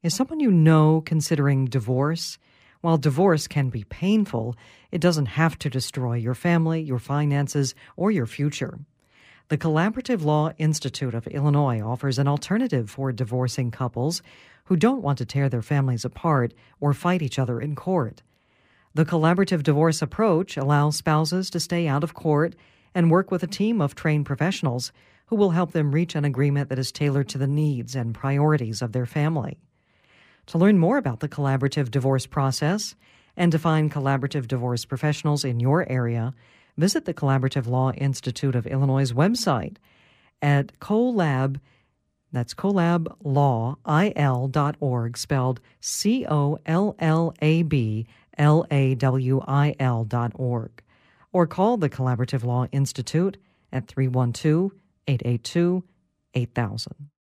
Is someone you know considering divorce? While divorce can be painful, it doesn't have to destroy your family, your finances, or your future. The Collaborative Law Institute of Illinois offers an alternative for divorcing couples who don't want to tear their families apart or fight each other in court. The collaborative divorce approach allows spouses to stay out of court and work with a team of trained professionals who will help them reach an agreement that is tailored to the needs and priorities of their family. To learn more about the collaborative divorce process and to find collaborative divorce professionals in your area, visit the Collaborative Law Institute of Illinois' website at that's collablawil.org, spelled COLLABLAWIL.org, or call the Collaborative Law Institute at 312-882-8000.